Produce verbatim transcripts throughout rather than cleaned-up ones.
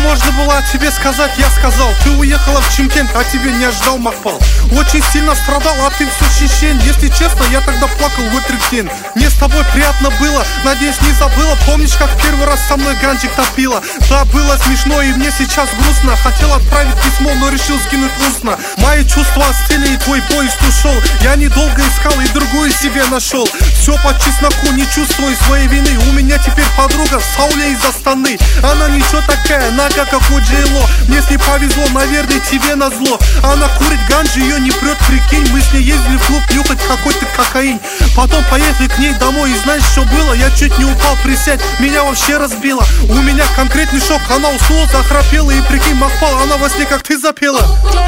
можно было тебе сказать, я сказал. Ты уехала в Чимкент, а тебе не ожидал Макпал. Очень сильно страдал, а ты все чечен. Если честно, я тогда плакал в Этрикин. Мне с тобой приятно было, надеюсь, не забыла. Помнишь, как первый раз со мной ганчик топила? Да, было смешно и мне сейчас грустно. Хотел отправить письмо, но решил скинуть устно. Мои чувства остыли и твой поезд ушел. Я недолго искал и другую себе нашел. Все по чесноку, не чувствую своей вины. У меня теперь подруга Сауля из Астаны. Она ничего такая, нога как у Джейло. Мне с ней повезло, наверное, тебе назло. Она курит ганджи, ее не прет, прикинь. Мы с ней ездили в клуб нюхать какой-то кокаин. Потом поехали к ней домой, и знаешь, что было? Я чуть не упал, присядь, меня вообще разбило. У меня конкретный шок, она уснула, захрапела. И прикинь, Макпал, она во сне как ты запела.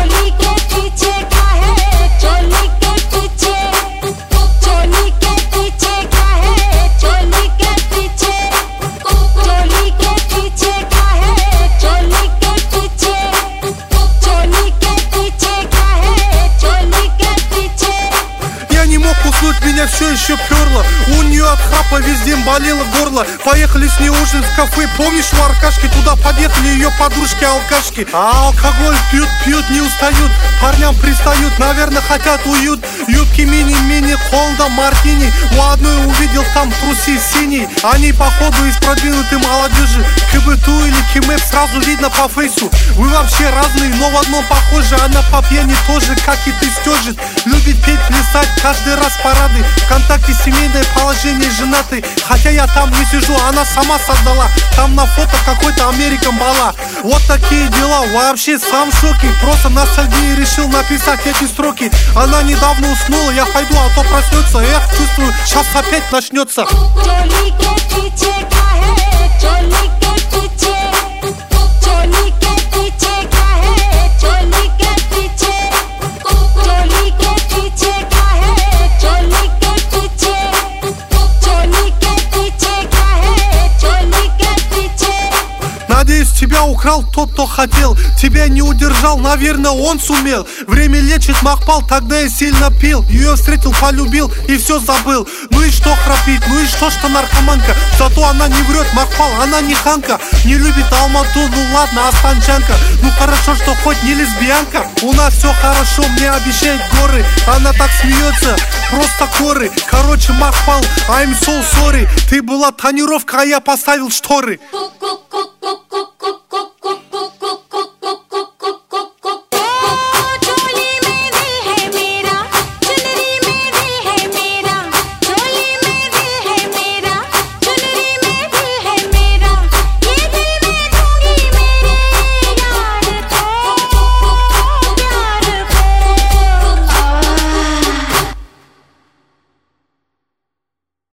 Уснуть меня все еще перло. У нее от храпа везде болело горло. Поехали с ней ужин в кафе. Помнишь, в Аркашке туда подъехали ее подружки-алкашки. А алкоголь пьют, пьют, не устают. Парням пристают, наверное, хотят уют. Юбки мини-мини, холда, мартини. У одной увидел там трусы синие. Они походу из продвинутой молодежи. КБТУ или КИМЭП сразу видно по фейсу. Вы вообще разные, но в одном похожи. Она по пьяни тоже, как и ты, стёжит. Любит петь, плясать, каждый раз парады. ВКонтакте семейное положение, женатый. Хотя я там не сижу, она сама создала. Там на фото какой-то Американ бала. Вот такие дела, вообще сам в шоке. Просто на ностальгии решил написать эти строки. Она недавно уснула, я пойду, а то проснется. Эх, чувствую, сейчас опять начнется. Надеюсь, тебя украл тот, кто хотел. Тебя не удержал, наверное, он сумел. Время лечит, Макпал, тогда я сильно пил. Ее встретил, полюбил и все забыл. Ну и что храпит, ну и что, что наркоманка. Зато она не врет, Макпал, она не ханка. Не любит Алмату, ну ладно, астанчанка. Ну хорошо, что хоть не лесбиянка. У нас все хорошо, мне обещают горы. Она так смеется, просто коры. Короче, Макпал, I'm so sorry. Ты была тонировка, а я поставил шторы.